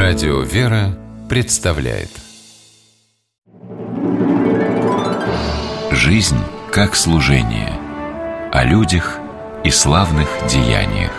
Радио «Вера» представляет «Жизнь как служение». О людях и славных деяниях.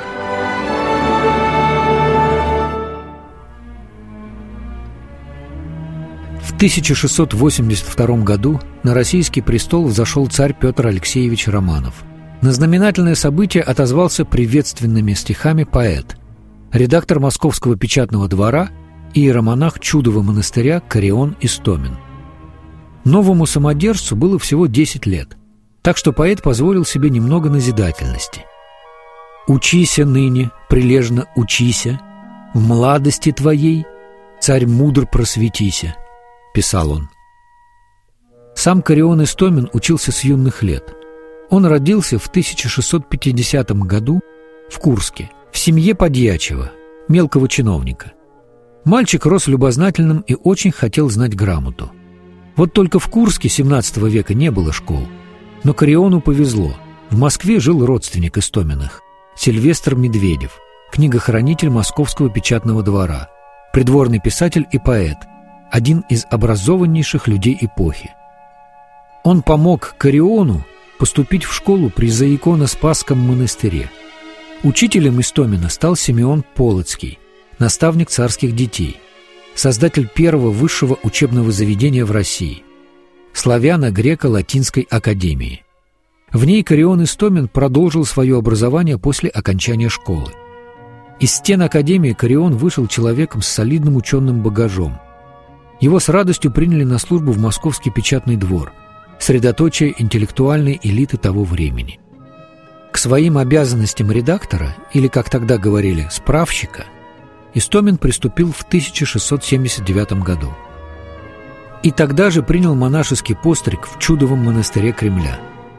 В 1682 году на российский престол взошел царь Петр Алексеевич Романов. На знаменательное событие отозвался приветственными стихами поэт, редактор Московского печатного двора и иеромонах Чудового монастыря Карион Истомин. Новому самодержцу было всего 10 лет, так что поэт позволил себе немного назидательности. «Учися ныне, прилежно учися, в младости твоей, царь мудр просветися», — писал он. Сам Карион Истомин учился с юных лет. Он родился в 1650 году в Курске, в семье подьячего, мелкого чиновника. Мальчик рос любознательным и очень хотел знать грамоту. Вот только в Курске XVII века не было школ. Но Кариону повезло. В Москве жил родственник Истоминых, Сильвестр Медведев, книгохранитель Московского печатного двора, придворный писатель и поэт, один из образованнейших людей эпохи. Он помог Кариону поступить в школу при Заиконо-Спасском монастыре. Учителем Истомина стал Симеон Полоцкий, наставник царских детей, создатель первого высшего учебного заведения в России – Славяно-Греко-Латинской академии. В ней Карион Истомин продолжил свое образование после окончания школы. Из стен академии Карион вышел человеком с солидным ученым багажом. Его с радостью приняли на службу в Московский печатный двор, средоточие интеллектуальной элиты того времени. К своим обязанностям редактора, или, как тогда говорили, справщика, Истомин приступил в 1679 году. И тогда же принял монашеский постриг в Чудовом монастыре Кремля.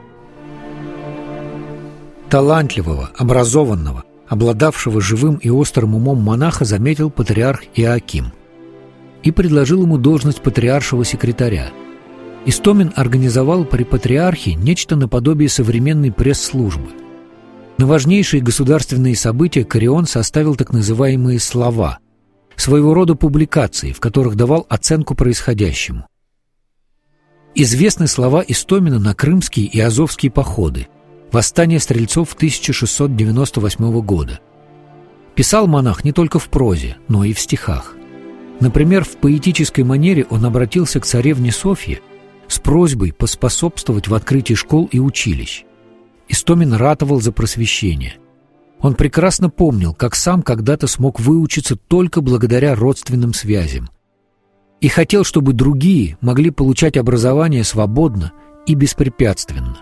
Талантливого, образованного, обладавшего живым и острым умом монаха заметил патриарх Иоаким и предложил ему должность патриаршего секретаря. Истомин организовал при патриархе нечто наподобие современной пресс-службы. На важнейшие государственные события Карион составил так называемые «слова», своего рода публикации, в которых давал оценку происходящему. Известны слова Истомина на крымские и азовские походы, восстание стрельцов 1698 года. Писал монах не только в прозе, но и в стихах. Например, в поэтической манере он обратился к царевне Софье с просьбой поспособствовать в открытии школ и училищ. Истомин ратовал за просвещение. Он прекрасно помнил, как сам когда-то смог выучиться только благодаря родственным связям. И хотел, чтобы другие могли получать образование свободно и беспрепятственно.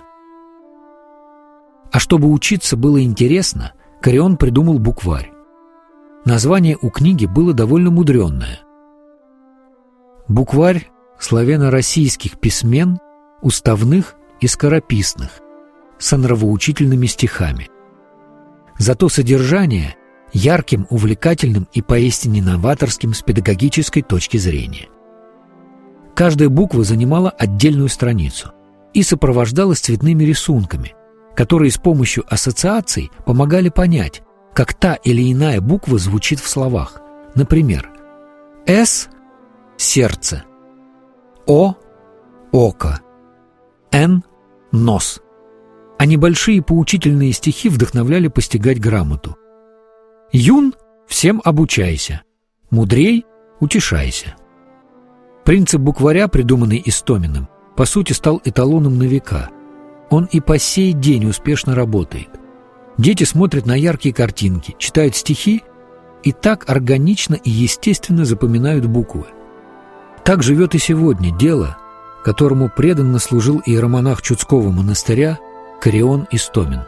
А чтобы учиться было интересно, Карион придумал букварь. Название у книги было довольно мудренное. Букварь славяно-российских письмен, уставных и скорописных, с нравоучительными стихами. Зато содержание ярким, увлекательным и поистине новаторским с педагогической точки зрения. Каждая буква занимала отдельную страницу и сопровождалась цветными рисунками, которые с помощью ассоциаций помогали понять, как та или иная буква звучит в словах. Например, «С» – сердце, «О» – око, «Н» – нос. А небольшие поучительные стихи вдохновляли постигать грамоту. «Юн – всем обучайся, мудрей – утешайся». Принцип букваря, придуманный Истоминым, по сути стал эталоном на века. Он и по сей день успешно работает. Дети смотрят на яркие картинки, читают стихи и так органично и естественно запоминают буквы. Так живет и сегодня дело, которому преданно служил иеромонах Чудского монастыря Карион Истомин.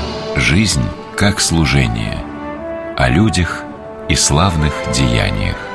Жизнь как служение. О людях и славных деяниях.